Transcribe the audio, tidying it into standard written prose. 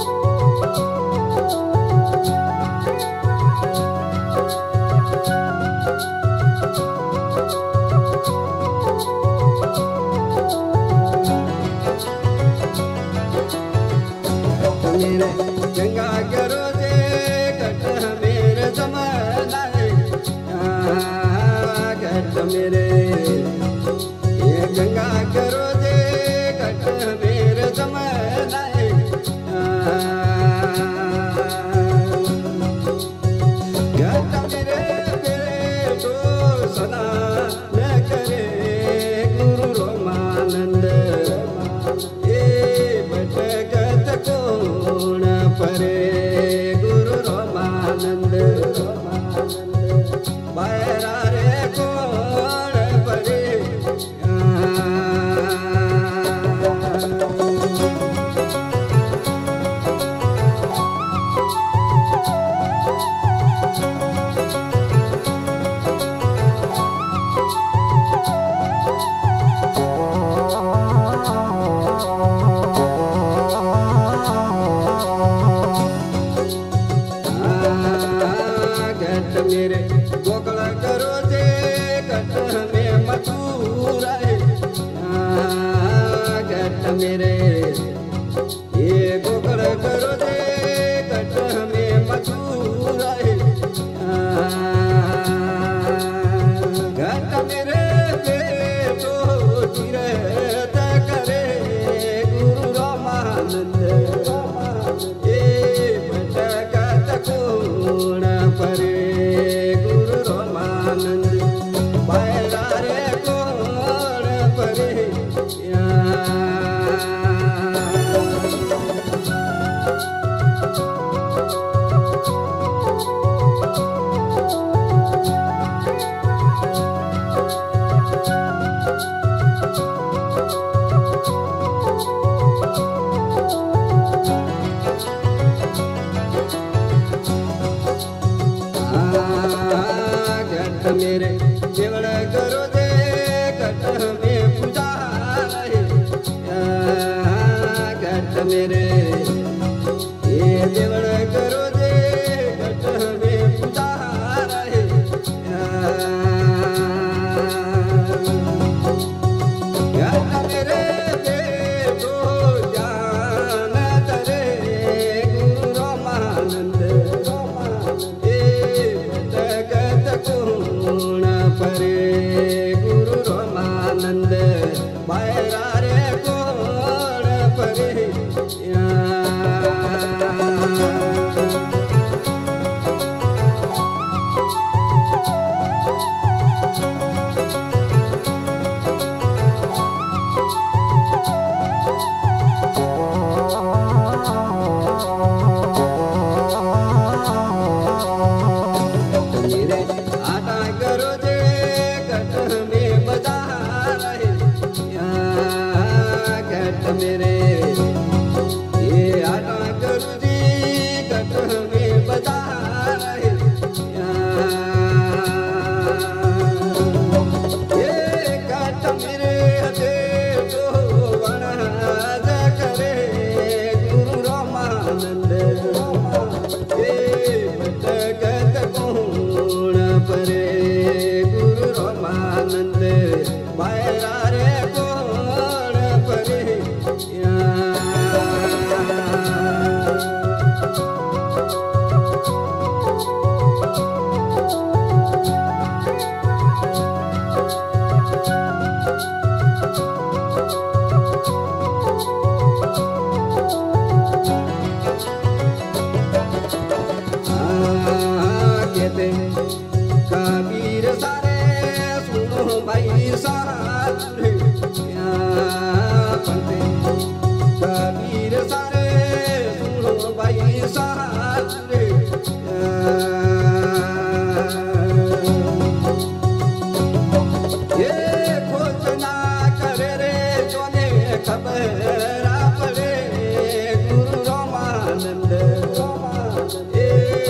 गंगा करो जे कट मेरे जमाना कट मेरे ये गंगा करो जे कट मेरे जमाना कट मेरे मेरे तो सदा न करे गुरु रोमानंद परे गुरु रोमानंद बायरा रे कोण परे मेरे गोकल करो जे कट में मथुरा कट मेरे ये गोकल करो जे कट में मथुरा कट मेरे तो तीरथ करे गुरु रोमानंद ये भटकत कोण परे मेरे देवड़ करो दे कट में पूजा कट मेरे ये देवड़ करो दे कट में पूजा कट मेरे तो ज्ञान तरे गुरु रोमानंद परे गुरु रोमानंद बायरा रे कोण परे आटा करो जे कट में बाजार कट मेरे ये आटा करो जी कट में बाजार ये कट मेरे दे तो वनाज करे गुरु रोमानंद ये भटकत कोण परे गुरु रोमानंद बायरा रे कोण परे कबीर सारे सुनो भाई सारे पंते कबीर सारे सुनो भाई सारे ये खोज ना करे रे जोने खबर पड़े गुरु रोमानंद ये